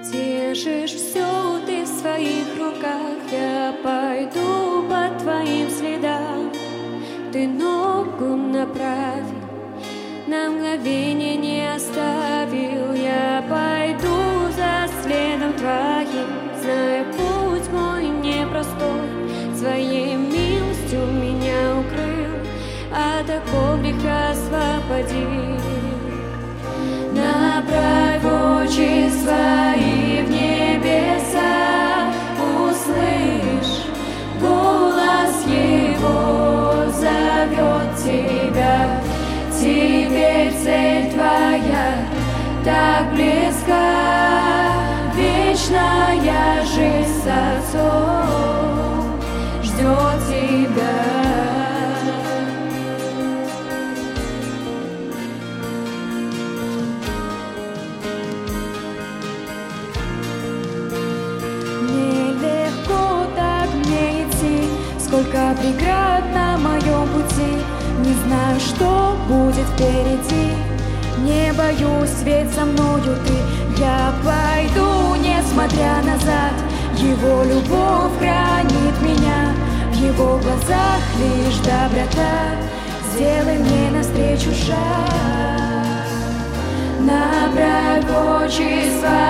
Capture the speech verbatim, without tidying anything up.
Держишь все ты в своих руках, я пойду по твоим следам. Ты ногу направил, на мгновение не оставил. Я пойду за следом твоим, зная путь мой непростой. Своей милостью меня укрыл, от оков греха освободил. Направь очи свои в небеса, услышь, голос Его зовет тебя. Теперь цель твоя так близка, вечная жизнь с Отцом ждет тебя. Сколько преград на моем пути, не знаю, что будет впереди. Не боюсь, ведь со мною ты. Я пойду, несмотря назад. Его любовь хранит меня, в его глазах лишь доброта. Сделай мне навстречу шаг, направь очи свои